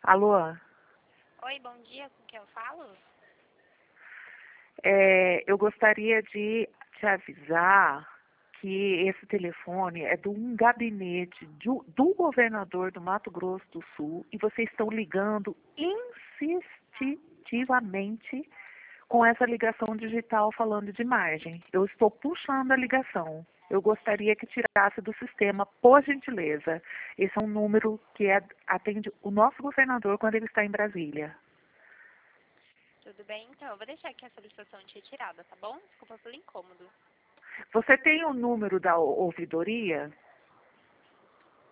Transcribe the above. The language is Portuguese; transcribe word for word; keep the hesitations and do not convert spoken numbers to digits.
Alô? Oi, bom dia, com quem eu falo? É, eu gostaria de te avisar que esse telefone é de um gabinete do, do governador do Mato Grosso do Sul e vocês estão ligando insistivamente com essa ligação digital falando de margem. Eu estou puxando a ligação. Eu gostaria que tirasse do sistema, por gentileza. Esse é um número que é- atende o nosso governador quando ele está em Brasília. Tudo bem, então. Eu vou deixar aqui a solicitação de retirada, tá bom? Desculpa pelo incômodo. Você tem o número da ouvidoria?